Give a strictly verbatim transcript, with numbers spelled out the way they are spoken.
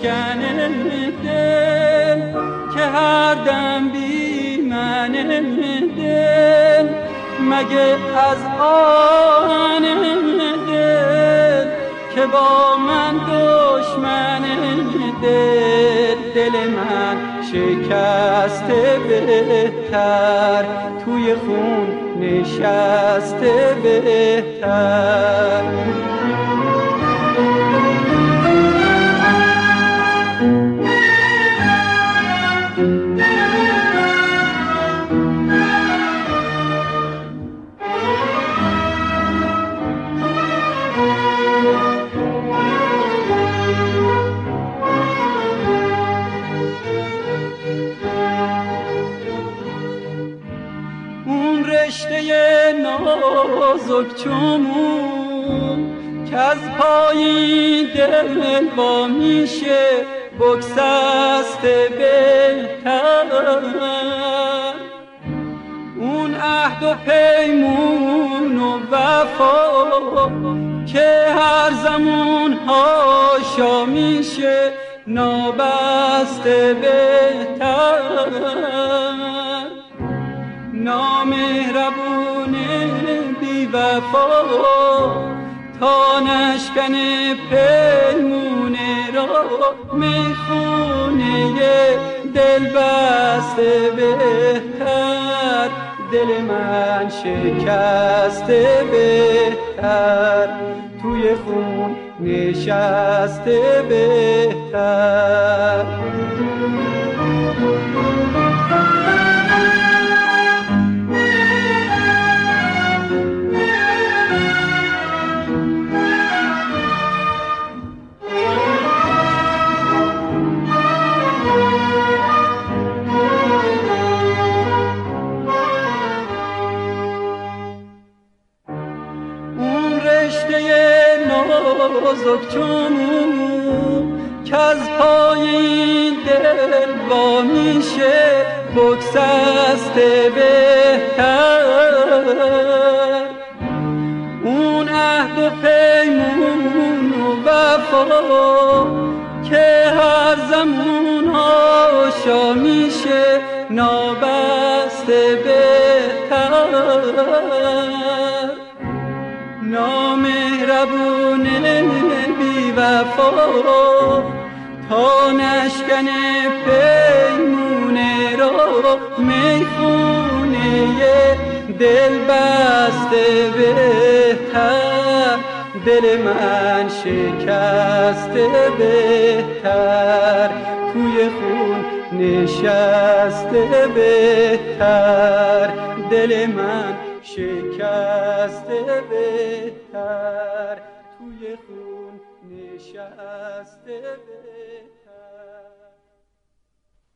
بشکنه دل که هر دم بی من دل مگه از آن دل که با من دشمن دل دل من شکسته بهتر توی خون نشسته بهتر رشته نازک چمون که از پایین دل با میشه بگسسته بهتر اون عهد و پیمون و وفا که هر زمان هاشا میشه نابسته بهتر نامهربون بی وفا تا نشکنه پیمونه را میخونه دل بسته بهتر دل من شکسته بهتر توی خون نشسته بهتر نازک چمون که از پایین دل با میشه بگسسته بهتر اون عهد و پیمون و وفا که هر زمان هاشا میشه نابسته بهتر نامهربون بی وفا تا نشکنه پیمونه را میخونه دل بسته بهتر دل من شکسته بهتر توی خون نشسته بهتر دل من شکسته بهتر توی خون نشسته بهتر